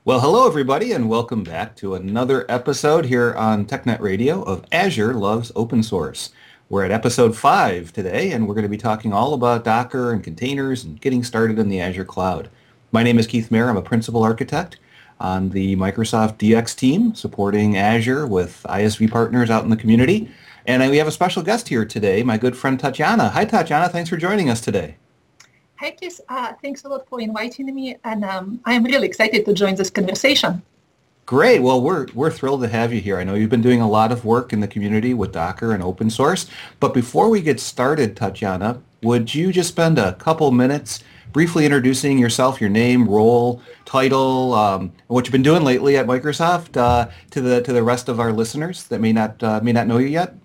Well, hello everybody, and welcome back to another episode here on TechNet Radio of Azure Loves Open Source. We're at episode 5 today, and we're going to be talking all about Docker and containers and getting started in the Azure cloud. My name is Keith Mayer. I'm a principal architect on the Microsoft DX team supporting Azure with ISV partners out in the community. And we have a special guest here today, my good friend Tatiana. Hi, Tatiana. Thanks for joining us today. Hi, Keith. Thanks a lot for inviting me, and I'm really excited to join this conversation. Great. Well, we're thrilled to have you here. I know you've been doing a lot of work in the community with Docker and open source. But before we get started, Tatiana, would you just spend a couple minutes briefly introducing yourself, your name, role, title, what you've been doing lately at Microsoft to the rest of our listeners that may not know you yet?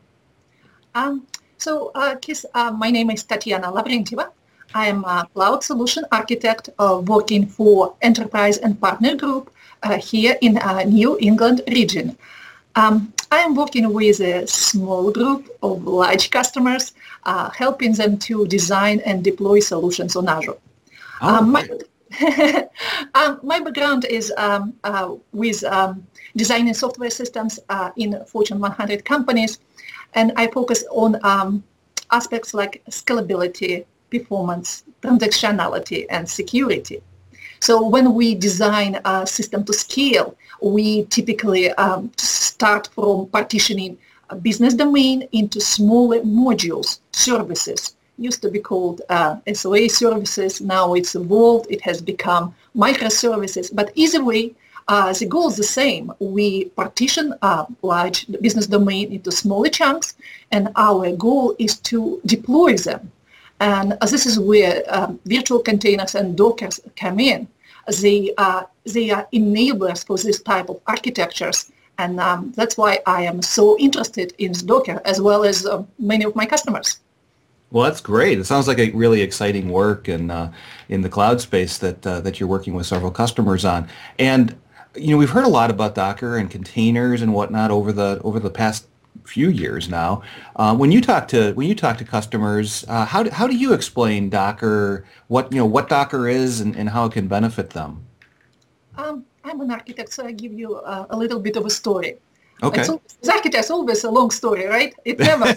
Keith, my name is Tatiana Lavrentieva. I am a cloud solution architect working for Enterprise and Partner Group here in New England region. I am working with a small group of large customers, helping them to design and deploy solutions on Azure. My background is with designing software systems in Fortune 100 companies, and I focus on aspects like scalability, performance, transactionality, and security. So when we design a system to scale, we typically start from partitioning a business domain into smaller modules, services. Used to be called SOA services. Now it's evolved. It has become microservices. But either way, the goal is the same. We partition a large business domain into smaller chunks, and our goal is to deploy them. And this is where virtual containers and Docker come in. They are enablers for this type of architectures. And that's why I am so interested in Docker, as well as many of my customers. Well, that's great. It sounds like a really exciting work in the cloud space that you're working with several customers on. And we've heard a lot about Docker and containers and whatnot over the past few years now. When you talk to customers, how do you explain Docker? What Docker is and how it can benefit them? I'm an architect, so I give you a little bit of a story. Okay. As architects, always a long story, right? It never.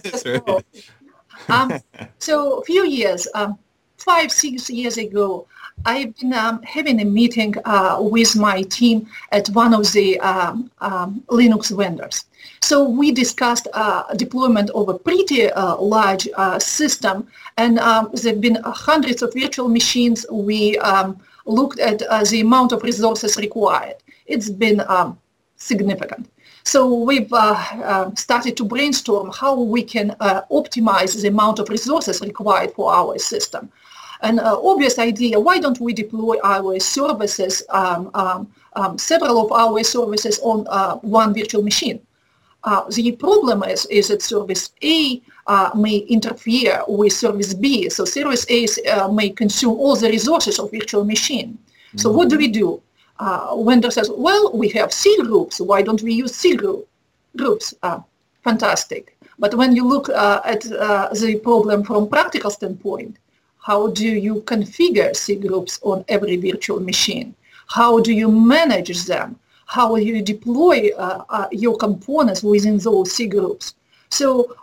So a few years, 5-6 years ago, I've been having a meeting with my team at one of the Linux vendors. So we discussed deployment of a pretty large system, and there have been hundreds of virtual machines. We looked at the amount of resources required. It's been significant. So we've started to brainstorm how we can optimize the amount of resources required for our system. An obvious idea, why don't we deploy our services, several of our services on one virtual machine? The problem is that service A may interfere with service B. So service A may consume all the resources of virtual machine. So what do we do? Vendor says, well, we have C groups. Why don't we use C groups? Fantastic. But when you look at the problem from practical standpoint, how do you configure C groups on every virtual machine? How do you manage them? How do you deploy your components within those C groups? So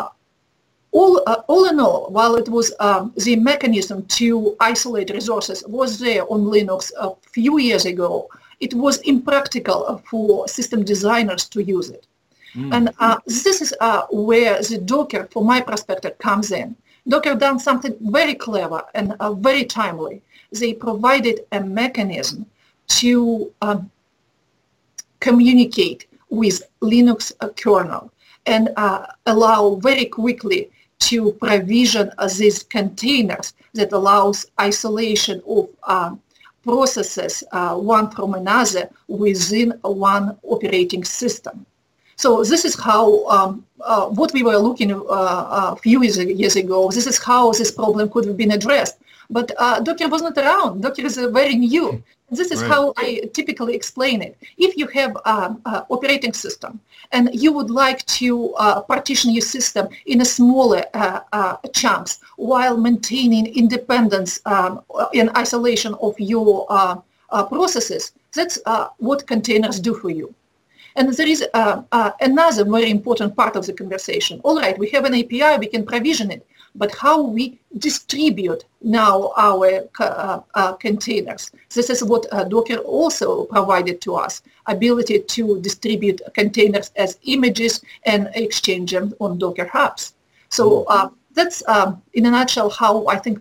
all in all, while it was the mechanism to isolate resources was there on Linux a few years ago, it was impractical for system designers to use it. And this is where the Docker, from my perspective, comes in. Docker done something very clever and very timely. They provided a mechanism to communicate with Linux kernel and allow very quickly to provision these containers that allows isolation of processes one from another within one operating system. So this is how what we were looking a few years ago. This is how this problem could have been addressed. But Docker was not around. Docker is very new. This is how I typically explain it. If you have an operating system and you would like to partition your system in a smaller chunks while maintaining independence and isolation of your processes, That's what containers do for you. And there is another very important part of the conversation. All right, we have an API, we can provision it, but how we distribute now our containers. This is what Docker also provided to us, ability to distribute containers as images and exchange them on Docker hubs. So that's, in a nutshell, how I think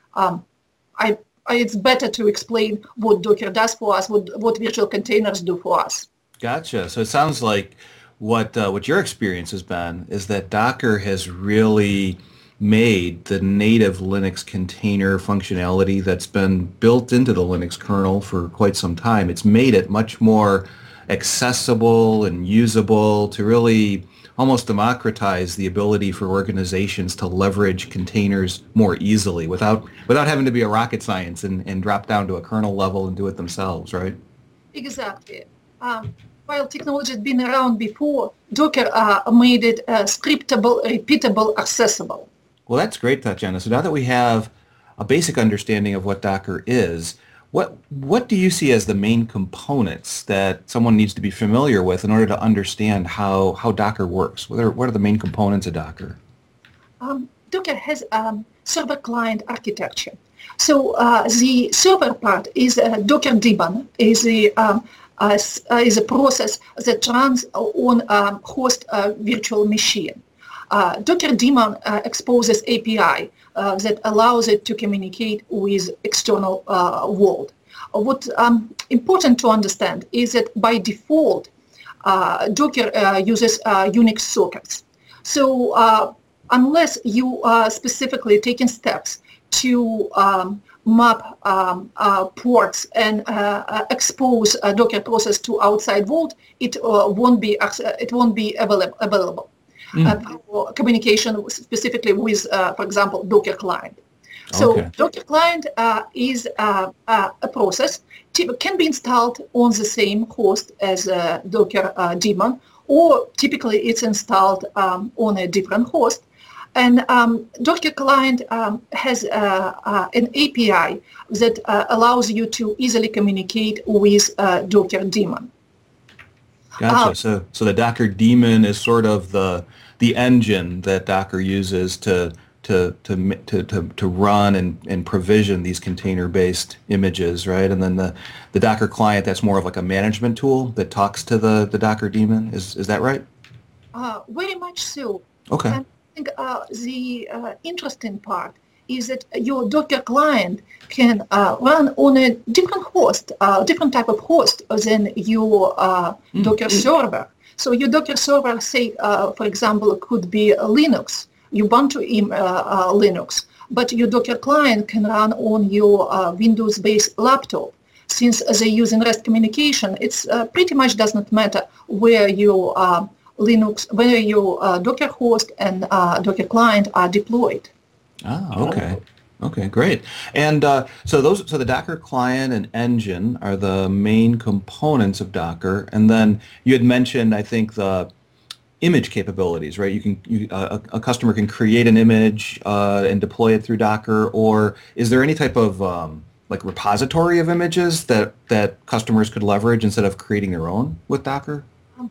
it's better to explain what Docker does for us, what virtual containers do for us. Gotcha. So it sounds like what your experience has been is that Docker has really made the native Linux container functionality that's been built into the Linux kernel for quite some time. It's made it much more accessible and usable to really almost democratize the ability for organizations to leverage containers more easily without having to be a rocket science and drop down to a kernel level and do it themselves, right? Exactly. While technology has been around before, Docker made it scriptable, repeatable, accessible. Well, that's great, Tatiana. So now that we have a basic understanding of what Docker is, what do you see as the main components that someone needs to be familiar with in order to understand how Docker works? What are the main components of Docker? Docker has server-client architecture. So the server part is Docker daemon, is a process that runs on host virtual machine. Docker daemon exposes API that allows it to communicate with external world. What's important to understand is that by default, Docker uses Unix sockets. So unless you are specifically taking steps to map ports and expose a Docker process to outside world, it won't be available for communication specifically with, for example, Docker client. So okay. Docker client is a process can be installed on the same host as Docker daemon, or typically it's installed on a different host. And Docker client has an API that allows you to easily communicate with Docker daemon. Gotcha. So the Docker daemon is sort of the engine that Docker uses to run and provision these container-based images, right? And then the Docker client, that's more of like a management tool that talks to the Docker daemon. Is that right? Very much so. Okay. And I think the interesting part is that your Docker client can run on a different host, different type of host than your Docker server. So your Docker server, say, for example, could be Linux, Ubuntu Linux, but your Docker client can run on your Windows-based laptop. Since they use REST communication, it's pretty much does not matter where your where your Docker host and Docker client are deployed. Ah, okay. Okay, great. And so the Docker client and engine are the main components of Docker. And then you had mentioned, I think, the image capabilities, right? A customer can create an image and deploy it through Docker, or is there any type of like repository of images that customers could leverage instead of creating their own with Docker?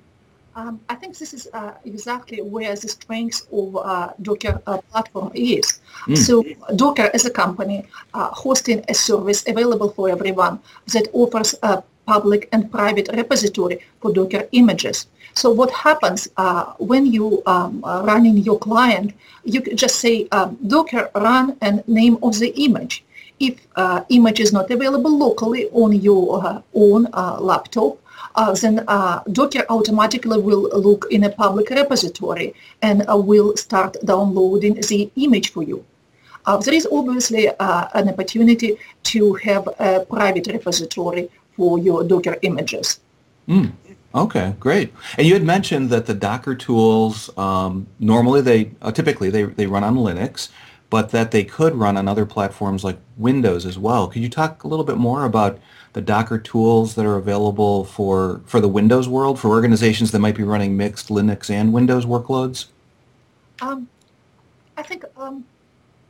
I think this is exactly where the strength of Docker platform is. So Docker as a company hosting a service available for everyone that offers a public and private repository for Docker images. So what happens when you running your client, you just say Docker run and name of the image. If image is not available locally on your own laptop, then Docker automatically will look in a public repository and will start downloading the image for you. There is obviously an opportunity to have a private repository for your Docker images. Okay, great. And you had mentioned that the Docker tools, normally typically they run on Linux, but that they could run on other platforms like Windows as well. Could you talk a little bit more about the Docker tools that are available for the Windows world, for organizations that might be running mixed Linux and Windows workloads? I think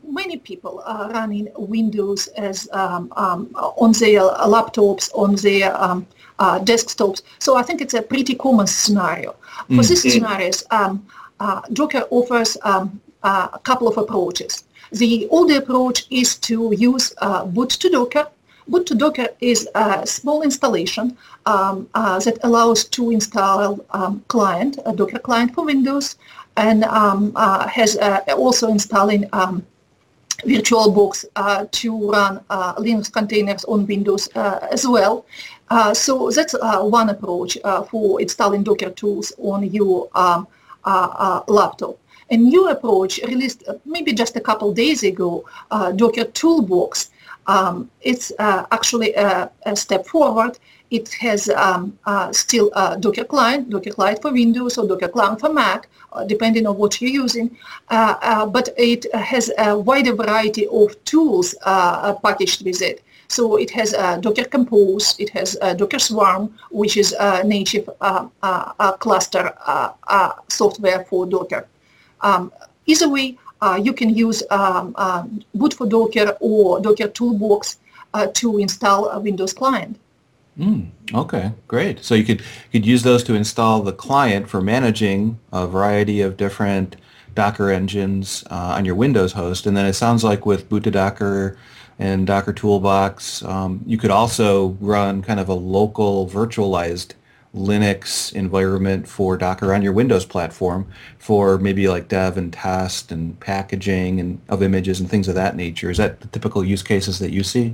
many people are running Windows as on their laptops, on their desktops. So I think it's a pretty common scenario. For these scenarios, Docker offers a couple of approaches. The older approach is to use boot to Docker. Boot to Docker is a small installation that allows to install a Docker client for Windows, and has also installing VirtualBox to run Linux containers on Windows as well. So that's one approach for installing Docker tools on your laptop. A new approach released maybe just a couple days ago, Docker Toolbox. It's actually a step forward. It has still Docker client for Windows or Docker client for Mac, depending on what you're using. But it has a wider variety of tools packaged with it. So it has Docker Compose, it has Docker Swarm, which is a native cluster software for Docker. Either way, you can use boot for Docker or Docker Toolbox to install a Windows client. Okay, great. So you could use those to install the client for managing a variety of different Docker engines on your Windows host. And then it sounds like with boot to Docker and Docker Toolbox, you could also run kind of a local virtualized Linux environment for Docker on your Windows platform for maybe like dev and test and packaging and of images and things of that nature. Is that the typical use cases that you see?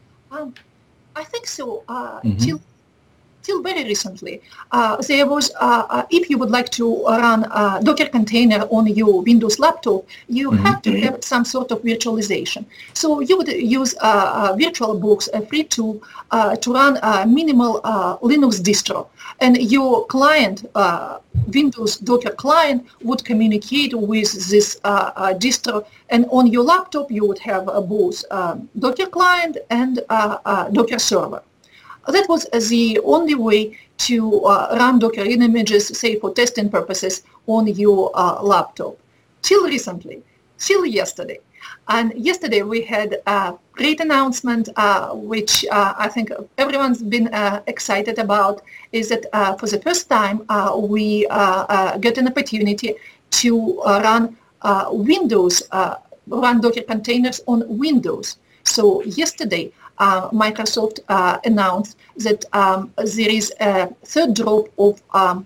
I think so. Till very recently, there was, if you would like to run a Docker container on your Windows laptop, you have to have some sort of virtualization. So you would use VirtualBox, a free tool, to run a minimal Linux distro. And your client, Windows Docker client, would communicate with this distro. And on your laptop, you would have both Docker client and Docker server. That was the only way to run Docker images, say for testing purposes, on your laptop. Till recently, till yesterday. And yesterday we had a great announcement, which I think everyone's been excited about, is that for the first time we get an opportunity to run run Docker containers on Windows. So yesterday, Microsoft announced that there is a third drop of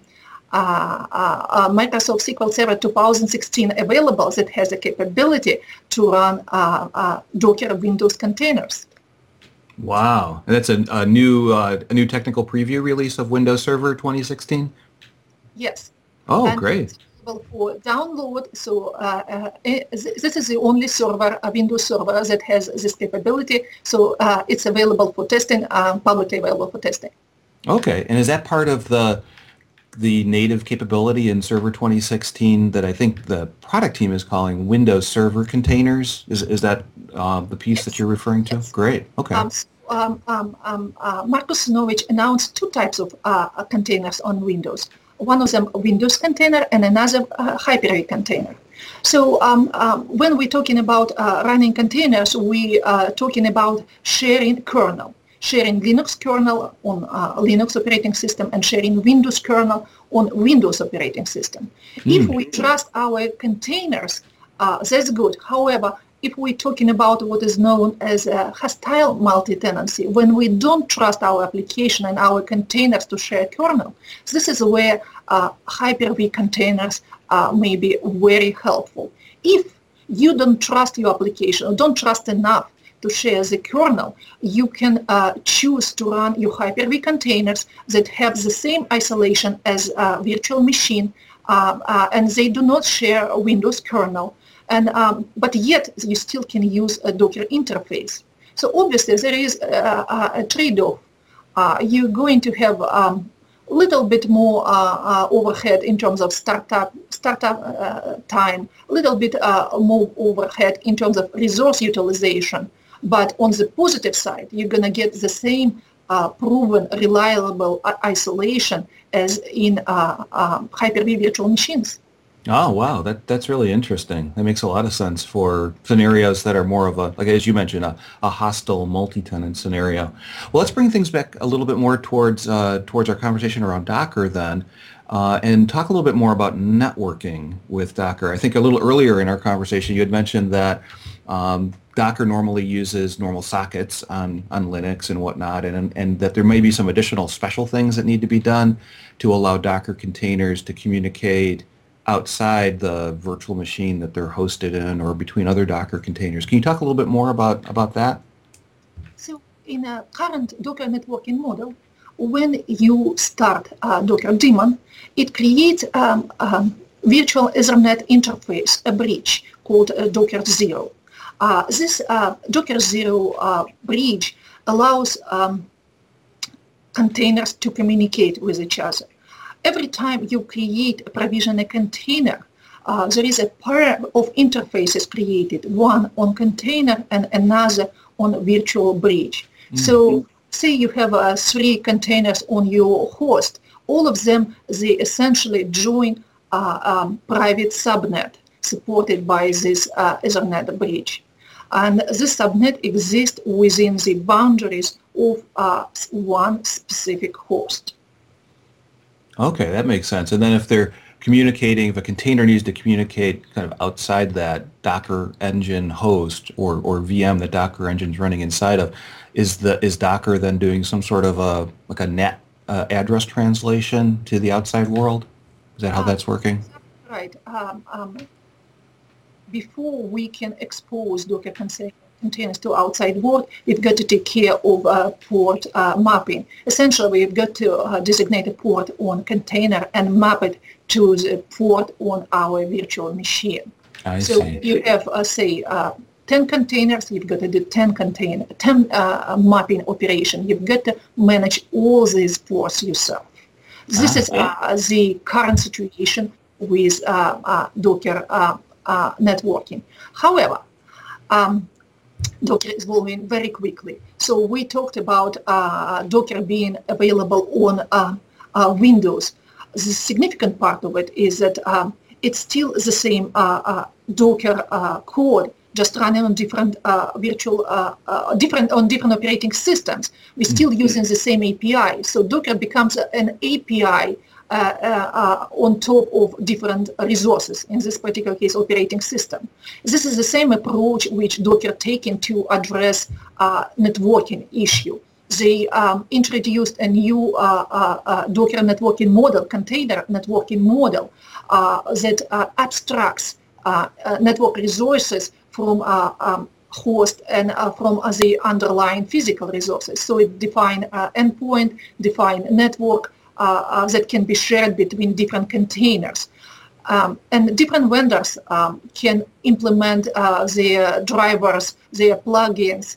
Microsoft SQL Server 2016 available that has the capability to run Docker Windows containers. Wow, and that's a new technical preview release of Windows Server 2016? Yes. Oh, and great. For download, so this is the only server, a Windows server that has this capability. So it's available for testing, publicly available for testing. Okay, and is that part of the native capability in Server 2016 that I think the product team is calling Windows Server Containers? Is that the piece that you're referring to? Yes. Great. Okay. Marcus Sinovich announced two types of containers on Windows. One of them a Windows container and another Hyper-V container. So when we're talking about running containers, we are talking about sharing kernel, sharing Linux kernel on Linux operating system and sharing Windows kernel on Windows operating system. If we trust our containers, that's good. However, if we're talking about what is known as a hostile multi-tenancy, when we don't trust our application and our containers to share kernel, this is where Hyper-V containers may be very helpful. If you don't trust your application or don't trust enough to share the kernel, you can choose to run your Hyper-V containers that have the same isolation as a virtual machine, and they do not share a Windows kernel. And but yet you still can use a Docker interface. So obviously there is a trade-off. You're going to have a little bit more overhead in terms of startup time, a little bit more overhead in terms of resource utilization. But on the positive side, you're going to get the same proven, reliable isolation as in Hyper-V virtual machines. Oh, wow. That's really interesting. That makes a lot of sense for scenarios that are more of a, like as you mentioned, a hostile multi-tenant scenario. Well, let's bring things back a little bit more towards our conversation around Docker then, and talk a little bit more about networking with Docker. I think a little earlier in our conversation you had mentioned that Docker normally uses normal sockets on Linux and whatnot, and that there may be some additional special things that need to be done to allow Docker containers to communicate outside the virtual machine that they're hosted in or between other Docker containers. Can you talk a little bit more about that? So in a current Docker networking model, when you start a Docker daemon, it creates virtual Ethernet interface, a bridge called Docker Zero. This Docker Zero bridge allows containers to communicate with each other. Every time you provision a container, there is a pair of interfaces created, one on container and another on virtual bridge. Mm-hmm. So say you have 3 containers on your host, all of them, they essentially join private subnet supported by this Ethernet bridge. And this subnet exists within the boundaries of one specific host. Okay, that makes sense. And then if they're communicating, if a container needs to communicate kind of outside that Docker engine host or VM that Docker engine's running inside of, is Docker then doing some sort of a NAT address translation to the outside world? Is that how that's working? Right. Before we can expose Docker containers to outside world, we've got to take care of port mapping. Essentially, we've got to designate a port on container and map it to the port on our virtual machine. I see. You have, say, 10 containers, you've got to do 10 mapping operation. You've got to manage all these ports yourself. This is the current situation with Docker networking. However, Docker is evolving very quickly. So we talked about Docker being available on Windows. The significant part of it is that it's still the same Docker code, just running on different different operating systems. We're still using the same API. So Docker becomes an API on top of different resources, in this particular case, operating system. This is the same approach which Docker taken to address networking issue. They introduced a new Docker networking model, container networking model, that abstracts network resources from host and from the underlying physical resources. So it defines endpoint, define network, that can be shared between different containers. And different vendors can implement their drivers, their plugins,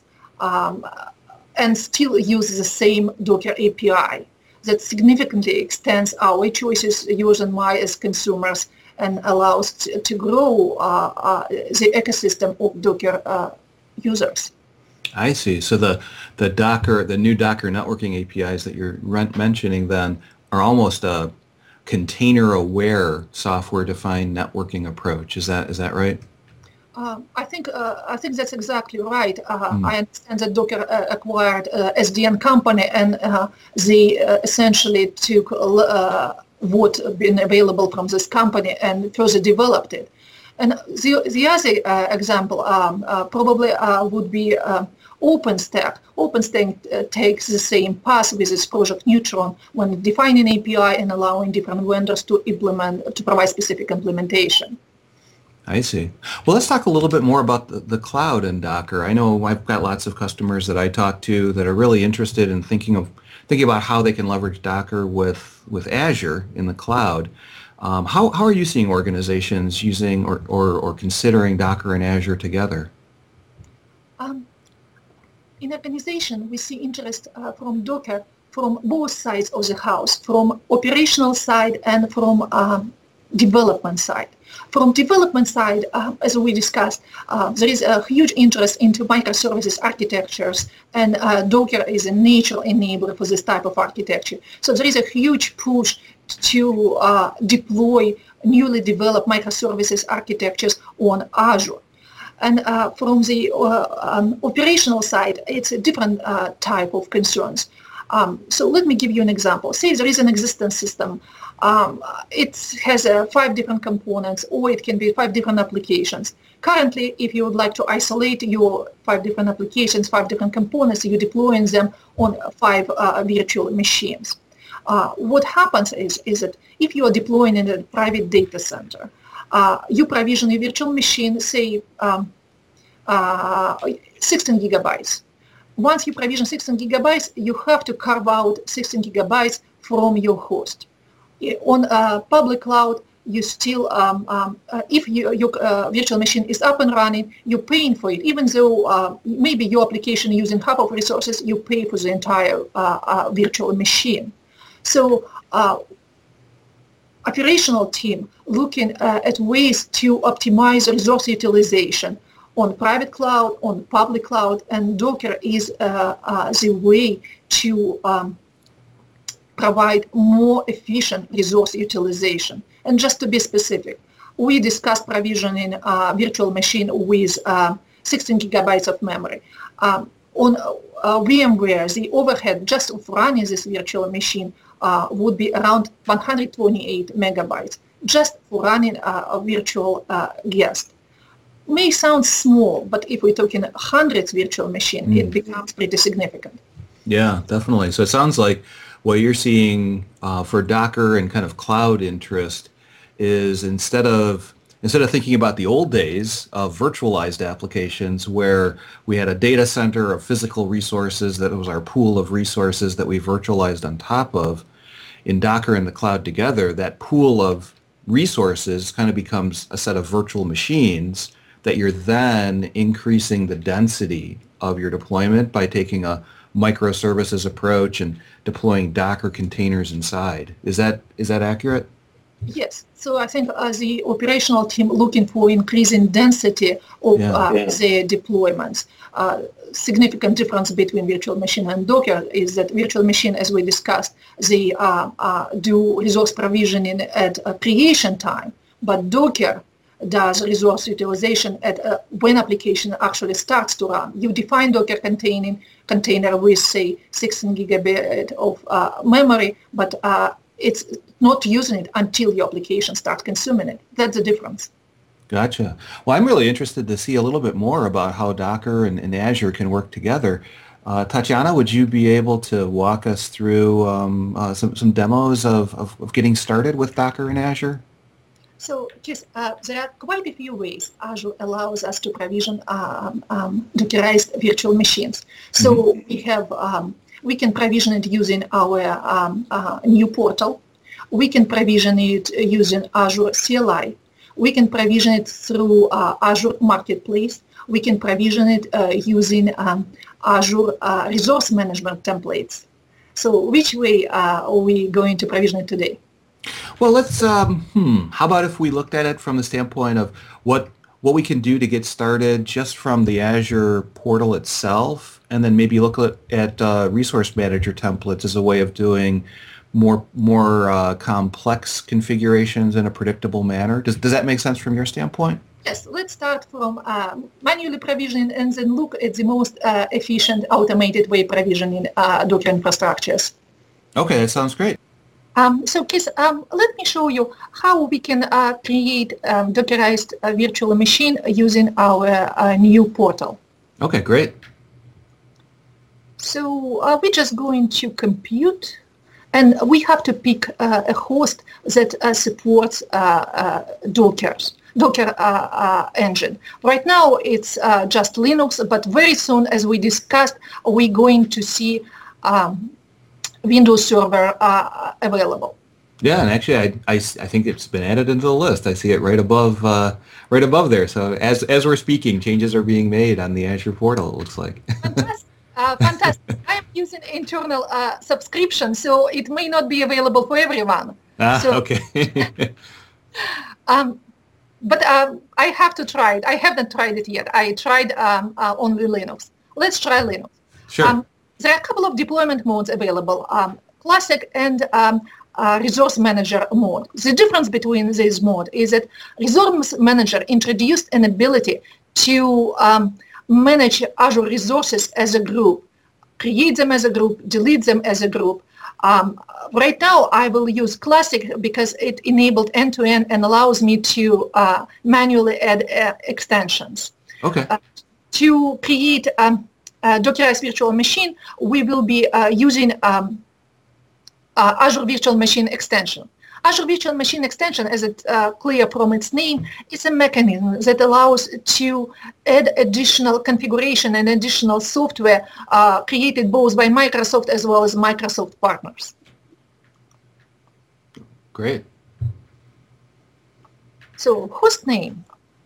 and still use the same Docker API. That significantly extends our choices, yours and mine, as consumers, and allows to grow the ecosystem of Docker users. I see. So the new Docker networking APIs that you're mentioning then are almost a container-aware software-defined networking approach. Is that right? I think that's exactly right. I understand that Docker acquired SDN company, and they essentially took what been available from this company and further developed it. And the other example probably would be OpenStack. OpenStack takes the same path with its Project Neutron when defining API and allowing different vendors to provide specific implementation. I see. Well, let's talk a little bit more about the cloud and Docker. I know I've got lots of customers that I talk to that are really interested in thinking about how they can leverage Docker with Azure in the cloud. How are you seeing organizations using or considering Docker and Azure together? In organization, we see interest from Docker from both sides of the house, from operational side and from development side. From development side, as we discussed, there is a huge interest into microservices architectures, and Docker is a natural enabler for this type of architecture. So there is a huge push to deploy newly developed microservices architectures on Azure. And from the operational side, it's a different type of concerns. So let me give you an example. Say there is an existing system. It has 5 different components, or it can be 5 different applications. Currently, if you would like to isolate your 5 different applications, 5 different components, you're deploying them on 5 virtual machines. What happens is that if you are deploying in a private data center, you provision a virtual machine, say 16 gigabytes. Once you provision 16 gigabytes, you have to carve out 16 gigabytes from your host. On public cloud, you still, if your virtual machine is up and running, you're paying for it. Even though maybe your application using half of resources, you pay for the entire virtual machine. So operational team looking at ways to optimize resource utilization on private cloud, on public cloud, and Docker is the way to provide more efficient resource utilization. And just to be specific, we discussed provisioning virtual machine with 16 gigabytes of memory. On VMware, the overhead just of running this virtual machine would be around 128 megabytes, just for running a virtual guest. May sound small, but if we're talking hundreds virtual machine, it becomes pretty significant. Yeah, definitely. So it sounds like what you're seeing for Docker and kind of cloud interest is instead of thinking about the old days of virtualized applications where we had a data center of physical resources that was our pool of resources that we virtualized on top of, in Docker and the cloud together, that pool of resources kind of becomes a set of virtual machines that you're then increasing the density of your deployment by taking a microservices approach and deploying Docker containers inside. Is that accurate? Yes. So I think the operational team looking for increasing density of their deployments. Significant difference between virtual machine and Docker is that virtual machine, as we discussed, they do resource provisioning at creation time, but Docker does resource utilization at when application actually starts to run. You define Docker container with, say, 16 gigabyte of memory, but it's not using it until your application starts consuming it. That's the difference. Gotcha. Well, I'm really interested to see a little bit more about how Docker and Azure can work together. Tatiana, would you be able to walk us through some demos of getting started with Docker and Azure? So, there are quite a few ways Azure allows us to provision Dockerized virtual machines. So we can provision it using our new portal. We can provision it using Azure CLI. We can provision it through Azure Marketplace. We can provision it using Azure resource management templates. So which way are we going to provision it today? Well, let's, how about if we looked at it from the standpoint of what we can do to get started just from the Azure portal itself, and then maybe look at resource manager templates as a way of doing more complex configurations in a predictable manner. Does that make sense from your standpoint? Yes, let's start from manually provisioning and then look at the most efficient automated way provisioning Docker infrastructures. Okay, that sounds great. So, Keith, let me show you how we can create Dockerized virtual machine using our new portal. Okay, great. So we're just going to compute, and we have to pick a host that supports Docker engine. Right now, it's just Linux, but very soon, as we discussed, we're going to see Windows Server available. Yeah, and actually, I think it's been added into the list. I see it right above there. So as we're speaking, changes are being made on the Azure portal. It looks like. Fantastic. I'm using internal subscription, so it may not be available for everyone. Okay. But I have to try it. I haven't tried it yet. I tried only Linux. Let's try Linux. Sure. There are a couple of deployment modes available, Classic and resource manager mode. The difference between this mode is that resource manager introduced an ability to manage Azure resources as a group, create them as a group, delete them as a group. Right now, I will use Classic because it enabled end-to-end and allows me to manually add extensions. Okay. To create Dockerized virtual machine, we will be using Azure Virtual Machine Extension. Azure Virtual Machine Extension, as it's clear from its name, is a mechanism that allows to add additional configuration and additional software created both by Microsoft as well as Microsoft partners. Great. So host name,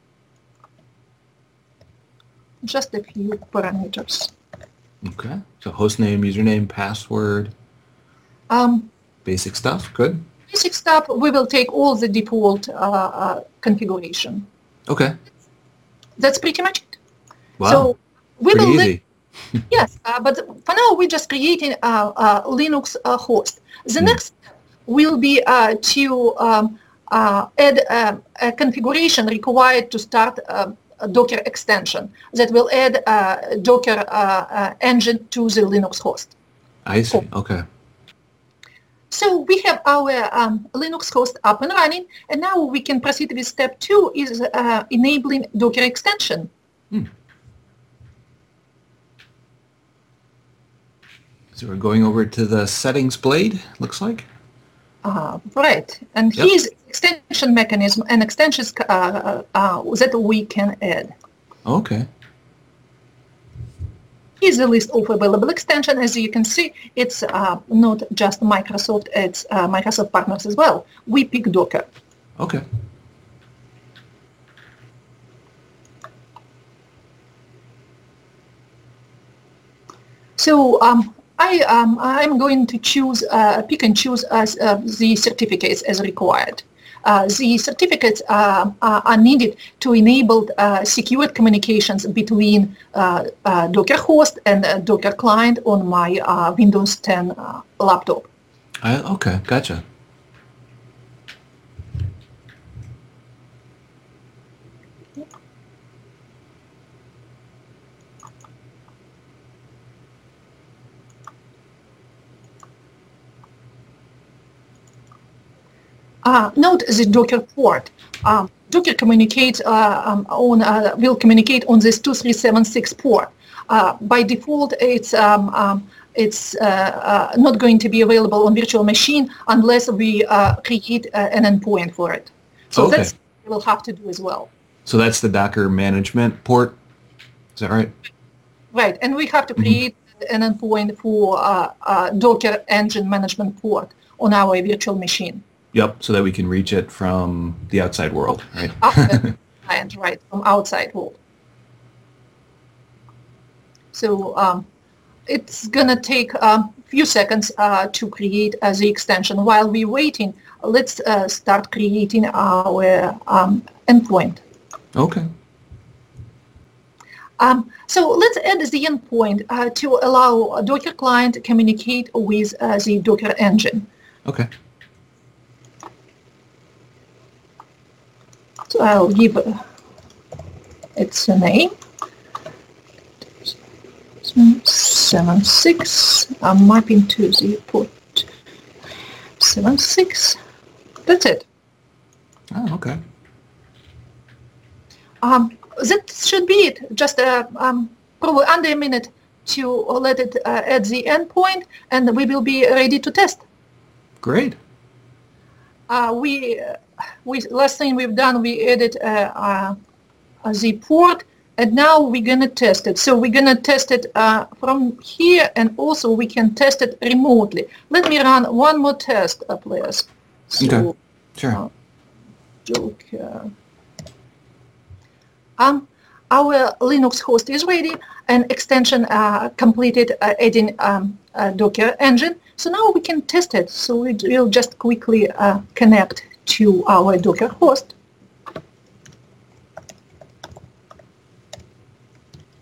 just a few parameters. Okay. So host name, username, password, basic stuff. Good. Basic stuff, we will take all the default configuration. Okay. That's pretty much it. Wow. So we Pretty will easy. yes, but for now we're just creating a Linux host. The next step will be to add a configuration required to start a Docker extension that will add a Docker engine to the Linux host. I see. Okay. So we have our Linux host up and running, and now we can proceed with step 2 is enabling Docker extension. So we're going over to the settings blade, looks like. Right, and here's extension mechanism and extensions that we can add. Okay. Here's the list of available extension. As you can see, it's not just Microsoft, it's Microsoft partners as well. We pick Docker. Okay. So I'm going to choose, pick and choose as the certificates as required. The certificates are needed to enable secured communications between Docker host and Docker client on my Windows 10 laptop. Okay, gotcha. Note the Docker port. Docker communicates will communicate on this 2376 port. By default, it's not going to be available on virtual machine unless we create an endpoint for it. So that's what we'll have to do as well. So that's the Docker management port. Is that right? Right, and we have to create an endpoint for Docker engine management port on our virtual machine. Yep, so that we can reach it from the outside world, right? Client, right, from outside world. So it's going to take a few seconds to create the extension. While we're waiting, let's start creating our endpoint. Okay. So let's add the endpoint to allow a Docker client to communicate with the Docker engine. Okay. So I'll give its a name. 76. I'm mapping to the port 76. That's it. Oh, okay. That should be it. Just probably under a minute to let it at the endpoint, and we will be ready to test. Great. Last thing we've done, we added the port, and now we're going to test it. So we're going to test it from here, and also we can test it remotely. Let me run one more test, please. So, okay, sure. Docker. Our Linux host is ready, and extension completed adding Docker engine. So now we can test it. So we'll just quickly connect to our Docker host.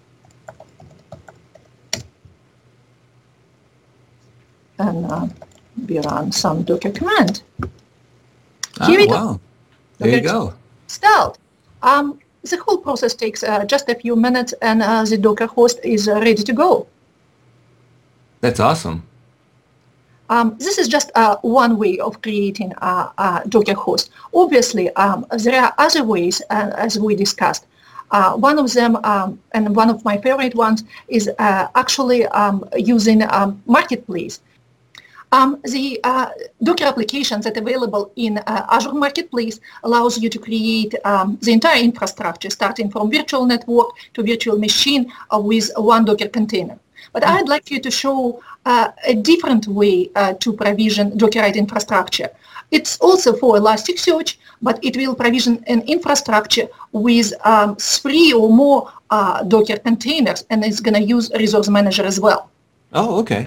And we run some Docker command. Here we go. Wow. There you go. Installed. The whole process takes just a few minutes, and the Docker host is ready to go. That's awesome. This is just one way of creating a Docker host. Obviously, there are other ways, as we discussed. One of them, and one of my favorite ones, is actually using Marketplace. The Docker applications that are available in Azure Marketplace allows you to create the entire infrastructure, starting from virtual network to virtual machine with one Docker container. But I'd like you to show a different way to provision Dockerized infrastructure. It's also for Elasticsearch, but it will provision an infrastructure with 3 or more Docker containers, and it's going to use Resource Manager as well. Oh, okay.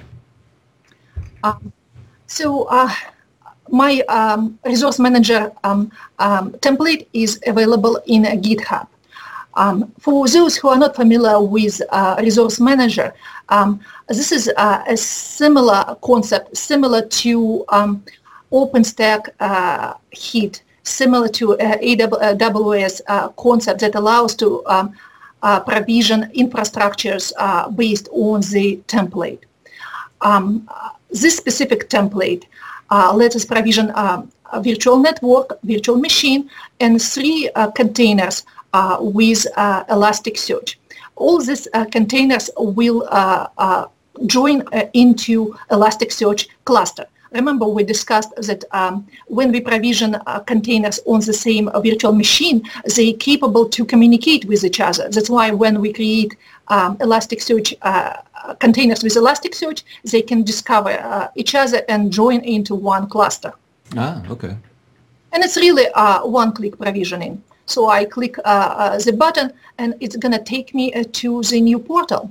So my Resource Manager template is available in GitHub. For those who are not familiar with Resource Manager, this is a similar concept, similar to OpenStack Heat, similar to AWS concept that allows to provision infrastructures based on the template. This specific template lets us provision a virtual network, virtual machine, and 3 containers with Elasticsearch. All these containers will join into Elasticsearch cluster. Remember, we discussed that when we provision containers on the same virtual machine, they're capable to communicate with each other. That's why when we create Elasticsearch containers with Elasticsearch, they can discover each other and join into one cluster. Ah, okay. And it's really one-click provisioning. So I click the button, and it's going to take me to the new portal.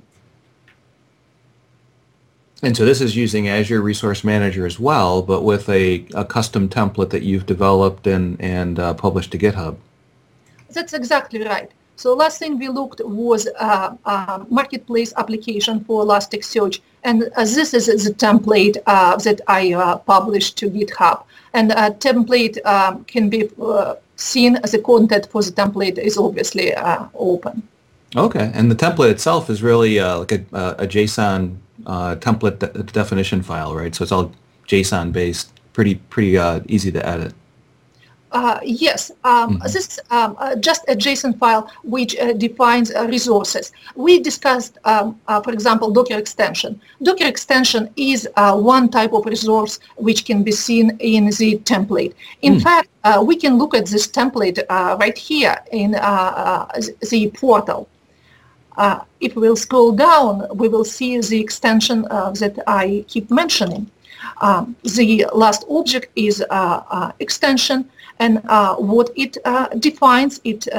And so this is using Azure Resource Manager as well, but with a custom template that you've developed and published to GitHub. That's exactly right. So last thing we looked was Marketplace application for Elasticsearch, and this is the template that I published to GitHub. And a template can be seen as the content for the template is obviously open. Okay, and the template itself is really like a JSON template definition file, right? So it's all JSON based, pretty easy to edit. Yes, this is just a JSON file which defines resources. We discussed, for example, Docker extension. Docker extension is one type of resource which can be seen in the template. In fact, we can look at this template right here in the portal. If we'll scroll down, we will see the extension that I keep mentioning. The last object is extension, and what it defines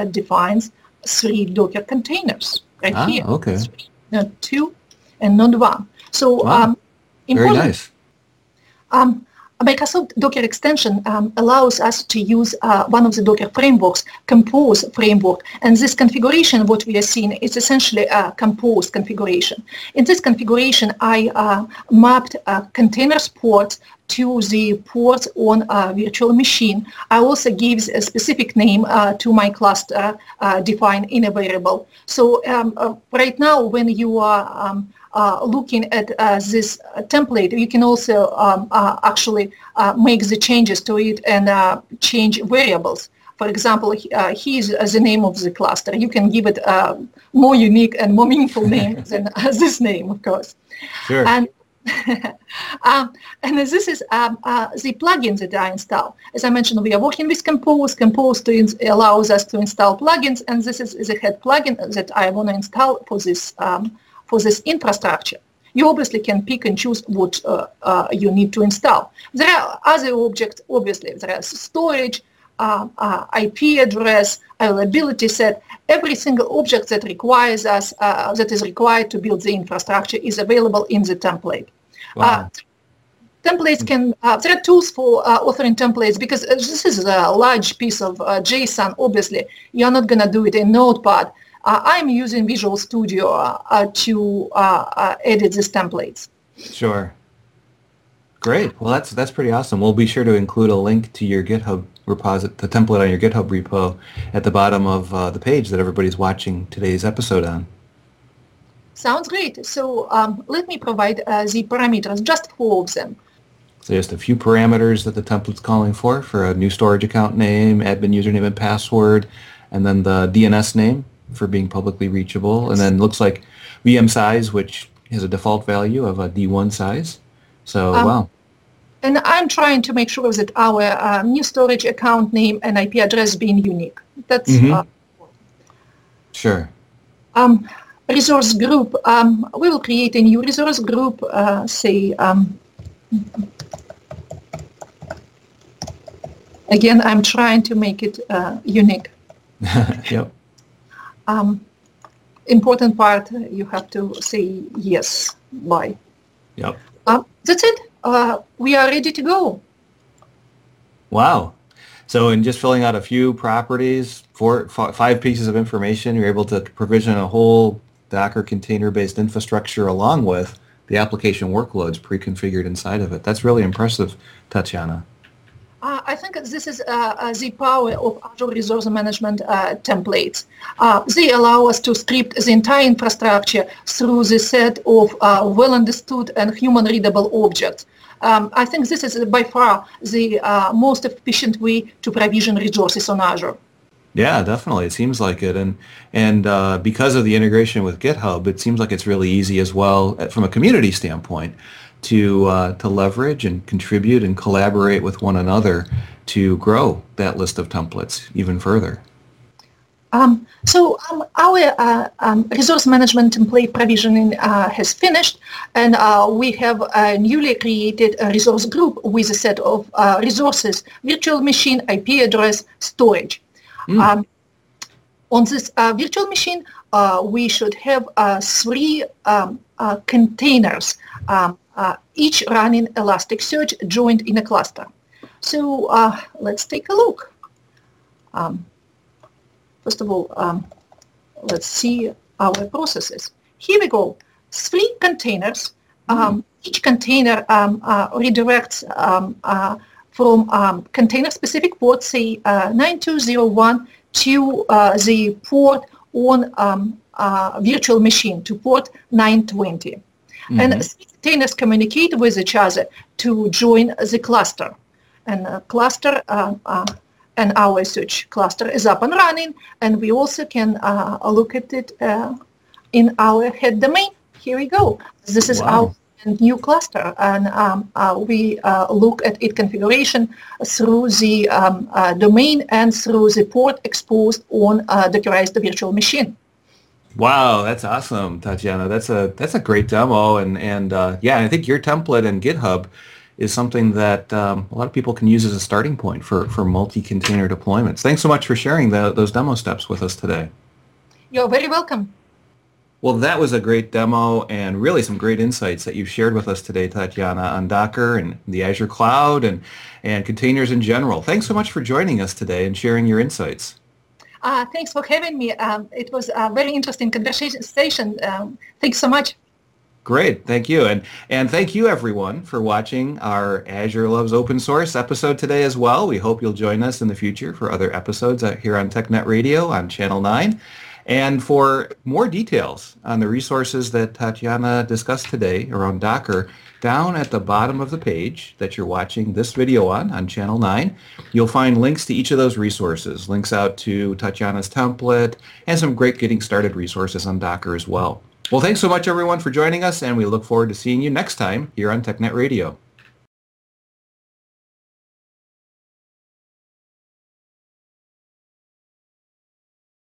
3 Docker containers right here. Okay. Not 2 and not 1. So wow. Very nice. Microsoft Docker extension allows us to use one of the Docker frameworks, Compose framework. And this configuration, what we are seeing, is essentially a Compose configuration. In this configuration, I mapped containers ports to the ports on a virtual machine. I also gave a specific name to my cluster defined in a variable. So right now, when you are looking at this template, you can also actually make the changes to it and change variables. For example, here's the name of the cluster. You can give it a more unique and more meaningful name than this name, of course. Sure. And this is the plugins that I install. As I mentioned, we are working with Compose. Compose allows us to install plugins, and this is the head plugin that I want to install for this infrastructure. You obviously can pick and choose what you need to install. There are other objects, obviously. There is storage, IP address, availability set. Every single object that requires us, that is required to build the infrastructure is available in the template. Wow. Templates can, there are tools for authoring templates because this is a large piece of JSON, obviously. You're not going to do it in Notepad. I'm using Visual Studio to edit these templates. Sure. Great. Well, that's pretty awesome. We'll be sure to include a link to your GitHub repository, the template on your GitHub repo at the bottom of the page that everybody's watching today's episode on. Sounds great. So let me provide the parameters, just 4 of them. So just a few parameters that the template's calling for a new storage account name, admin username and password, and then the DNS name for being publicly reachable. And then looks like VM size, which has a default value of a D1 size. So, wow. And I'm trying to make sure that our new storage account name and IP address being unique. That's Sure. Resource group. We will create a new resource group, again, I'm trying to make it unique. Yep. Important part, you have to say yes, bye. Yep. That's it. We are ready to go. Wow. So in just filling out a few properties, 5 pieces of information, you're able to provision a whole Docker container-based infrastructure along with the application workloads pre-configured inside of it. That's really impressive, Tatiana. I think this is the power of Azure Resource Management templates. They allow us to script the entire infrastructure through the set of well-understood and human-readable objects. I think this is by far the most efficient way to provision resources on Azure. Yeah, definitely. It seems like it. And because of the integration with GitHub, it seems like it's really easy as well from a community standpoint to leverage and contribute and collaborate with one another to grow that list of templates even further. Our resource management template provisioning has finished, and we have a newly created resource group with a set of resources: virtual machine, IP address, storage. On this virtual machine, we should have 3 containers, each running Elasticsearch joined in a cluster. So let's take a look. First of all, let's see our processes. Here we go. 3 containers. Each container redirects from container-specific port, say 9201, to the port on virtual machine, to port 920. And containers communicate with each other to join the cluster. And cluster and our search cluster is up and running, and we also can look at it in our head domain. Here we go. This is our new cluster, and we look at its configuration through the domain and through the port exposed on Dockerized virtual machine. Wow, that's awesome, Tatiana. That's a great demo, and yeah, I think your template and GitHub is something that a lot of people can use as a starting point for multi-container deployments. Thanks so much for sharing those demo steps with us today. You're very welcome. Well, that was a great demo and really some great insights that you've shared with us today, Tatiana, on Docker and the Azure Cloud and containers in general. Thanks so much for joining us today and sharing your insights. Thanks for having me. It was a very interesting conversation. Thanks so much. Great. Thank you. And thank you, everyone, for watching our Azure Loves Open Source episode today as well. We hope you'll join us in the future for other episodes here on TechNet Radio on Channel 9. And for more details on the resources that Tatiana discussed today around Docker, down at the bottom of the page that you're watching this video on Channel 9, you'll find links to each of those resources, links out to Tatiana's template, and some great getting started resources on Docker as well. Well, thanks so much, everyone, for joining us, and we look forward to seeing you next time here on TechNet Radio.